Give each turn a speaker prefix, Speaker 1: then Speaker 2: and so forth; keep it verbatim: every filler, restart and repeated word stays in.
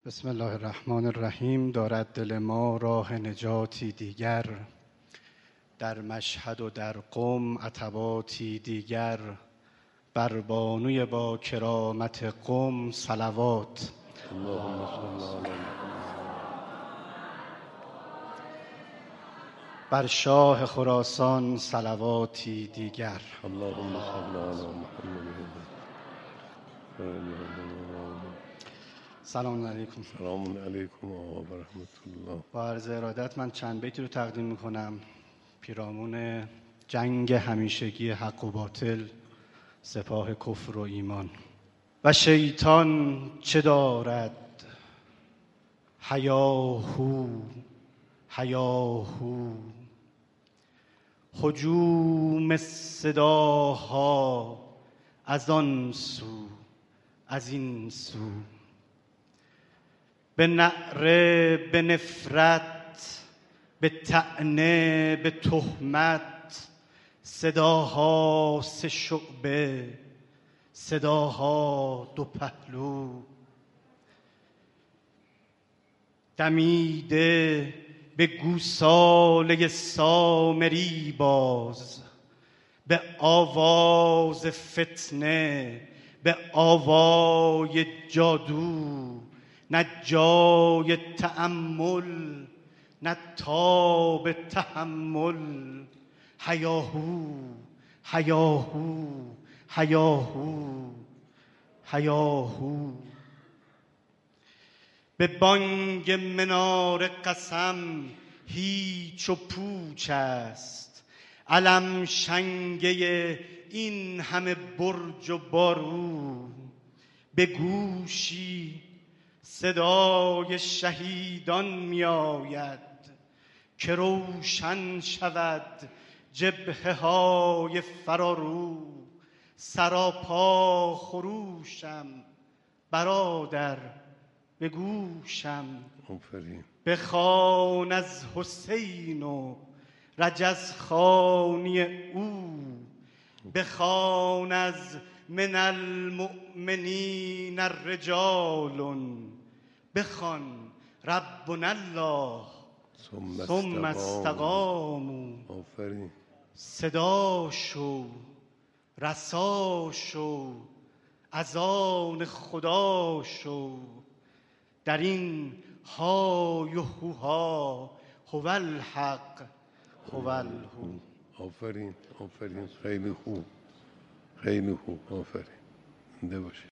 Speaker 1: بسم الله الرحمن الرحیم. دارد دل ما راه نجاتی دیگر، در مشهد و در قم عتباتی دیگر. بر بانوی با کرامت قم صلوات.
Speaker 2: اللهم صل علی
Speaker 1: بر شاه خراسان صلواتی دیگر.
Speaker 2: اللهم صل علی محمد.
Speaker 1: سلام علیکم.
Speaker 2: سلام علیکم و رحمت الله.
Speaker 1: با عرض ارادت من چند بیتی رو تقدیم میکنم. پیرامون جنگ همیشگی حق و باطل، سپاه کفر و ایمان. و شیطان چه دارد هیاهو هیاهو، هجوم صداها از آن سو از این سو. به نعره به نفرت، به طعنه به تهمت، صداها سه شعبه، صداها دو پهلو. دمیده به گوساله سامری باز، به آواز فتنه، به آوای جادو. نه جای تأمل، نه تاب تحمل. هیاهو هیاهو هیاهو هیاهو. به بانگ منار قسم هیچ و پوچ است، علم شنگه این همه برج و بارو. به گوشی صدای شهیدان می آید، که روشن شود جبهه های فرارو. سراپا خروشم برادر به گوشم،
Speaker 2: آفرین.
Speaker 1: بخوان از حسین و رجزخوانی او. بخوان از من المؤمنین رجال، بخوان ربنا الله ثم استقاموا.
Speaker 2: آفرین.
Speaker 1: صدا شو رسا شو، از آن خدا شو. در این های و هوها هو الحق هو الهو.
Speaker 2: آفرین آفرین. خیلی خوب خیلی خوب. آفرین. زنده باشید.